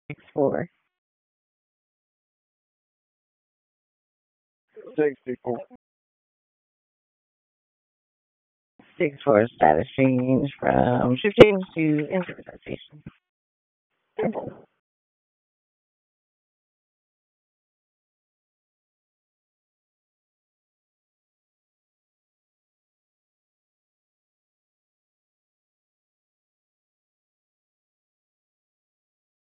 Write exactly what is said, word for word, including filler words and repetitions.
Six four. Sixty-four. Six four status change from shifting to interpretation.